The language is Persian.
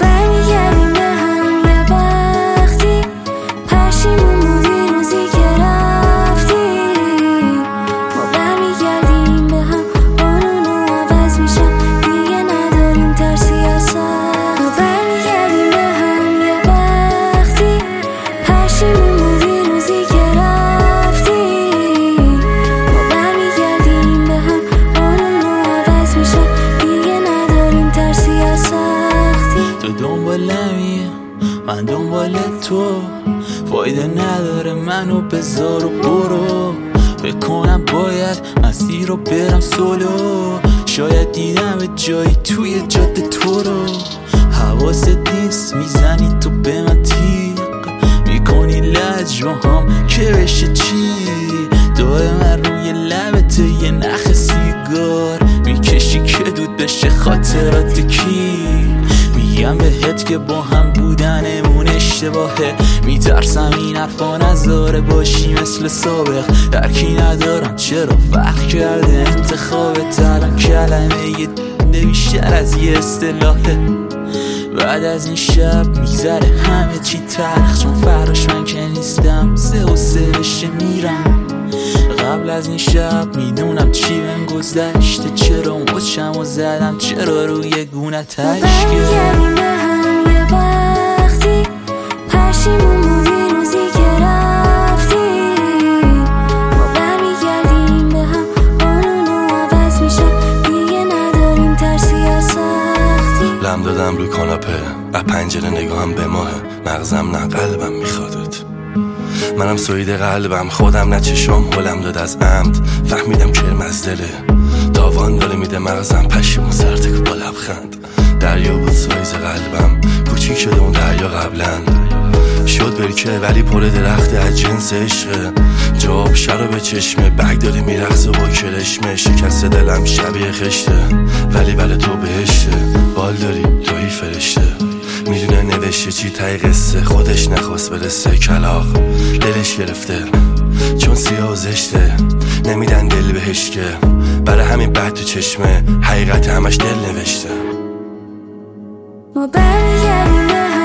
برمیگردیم به هم یه وقتی پشیمون بودی روزی که رفتی. ما برمیگردیم به هم اونو عوض میشم دیگه نداریم ترسی از سختی. ما برمیگردیم به هم یه وقتی پشیمون بودی روزی که رفتی. ما برمیگردیم به هم اونو عوض میشم دیگه نداریم ترسی از سختی. تو دنبالمی من دنبال تو، فایده نداره منو بذار و برو. فکر کنم باید مسیر رو برم سولو، شاید دیدم به جایی توی جاده تو رو. حواست نیست میزنی تو به من تیغ، میکنی لج با هم که بشه چی. دائما روی لبت یه نخ سیگار میکشی که دود بشه خاطرات کی. میگم بهت که با هم بودنمون اشتباهه، میترسم این حرفا نذاره باشی مثل سابق. درکی ندارم چرا فرق کرده انتخابت، الان کلمه یه بیشتر از یه اصطلاحه. بعد از این شب میگذره همه چی تلخ، چون فراش من که نیستم سه و سه بشه میرم. قبل از این شب میدونم چی بهم گذشته، چرا مچم و زدم، چرا روی گونه تشکیل. برمیگردیم به هم یه وقتی پشیمون بودی روزی که رفتی. ما برمیگردیم به هم اونو عوض میشم دیگه نداریم ترسی از سختی. لم دادم رو کاناپه، از پنجره نگاهم به ماه، مغزم نه قلبم میخوادت. منم سوید قلبم خودم نه چشام هلم داد از عمد، فهمیدم کرم از دله داوان داره میده مغزم. پشیمون سرتک با لبخند، دریا بود سایز قلبم، کوچیک شده اون دریا قبلا شد برکه ولی پر درخت از جنس عشقه. جواب شرا به چشمه بگ داره میرخصه با کرشمه، شکست دلم شبیه خشته ولی بله تو بهشته. بال داری توی فرشته، میدونه نوشته چی تای قصه، خودش نخواست برسه کلاغ دلش گرفته چون سیاه و زشته. نمیدن دل بهش که برای همین بد تو چشمه، حقیقت همش دل نوشته. ما برمیگردیم به